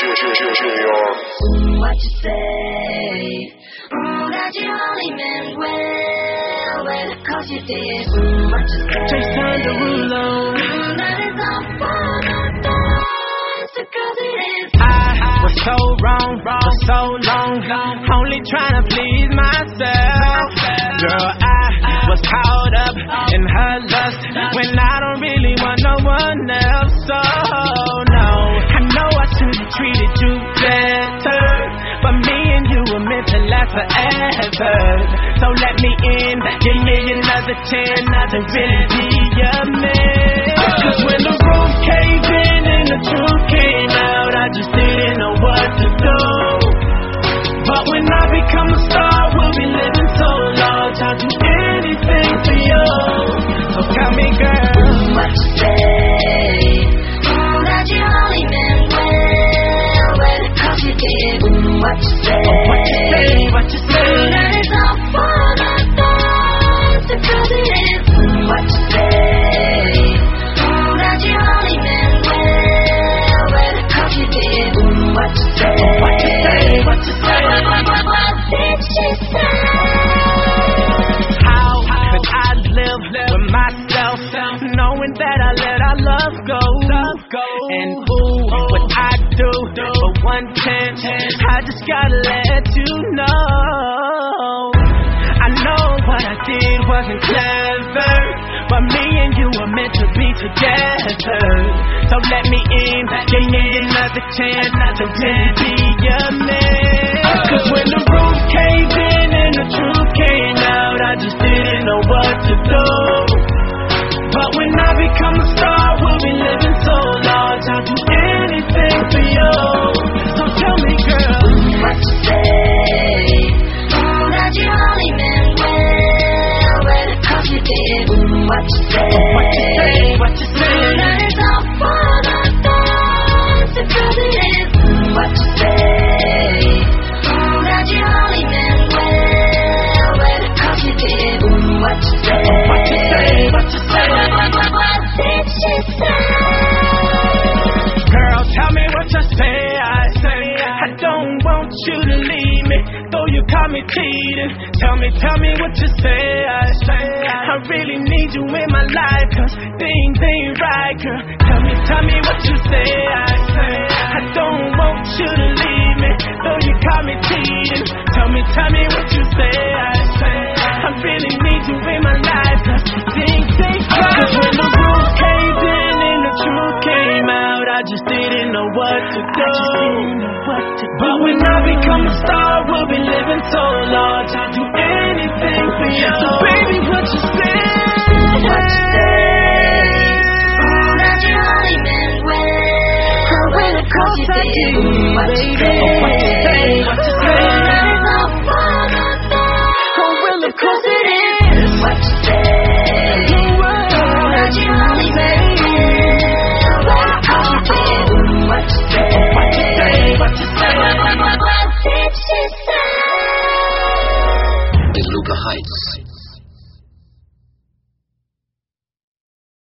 What you say? That you only meant well, cause you did. What you say? Just turn the rule on. That is all for the best, cause it is. I was so wrong for so long, only trying to please myself. Girl, I was caught up in her lust when I don't really want no one else. So no, I know I should have treated you better, but me and you were meant to last forever. So let me in, give me another chance to really be your man. Cause when the roof caved in and the truth came out, I just didn't know what to do. But when I become a star, we'll be living so large, I'll do anything for you. So tell me, girl, what you say? That you only meant well, cause you did. What you say? What you say? What you say? That is all for the best, cause it is. What you say? That you only meant well, cause you did. What you say? What you say? What you say? What did she say? How could I live with myself, knowing that I let our love go? And ooh, what I do for one chance, I just gotta let you know. I know what I did wasn't clever, but me and you were meant to be together. So let me in, give me another chance to really be your man. Cause when the roof caved in and the truth came out, I just didn't know what to do. But when I become a star, we'll be living so large, I'll do anything for you. So tell me, girl, what you say? That you only meant well, cause you did. What you say? What you say? What you say? That is all for the best, cause it is. What you say? That you only meant well, cause you did. What you say? What you say? What you say? What did she say? Girl, tell me what you say. I don't want you to leave me, though you call me cheating. Tell me what you say. I really need you in my life, cause things ain't right, girl. Tell me what you say. I don't want you to leave me, though you call me cheating. Tell me what you say. I really need you in my life, cause things ain't right. Cause when the roof caved in and the truth came out, I just didn't know what to do. But when I become a star, we'll be living so large, I'll do anything for you. So baby, what you say? What you say? That you only meant well, cause you did. What you say?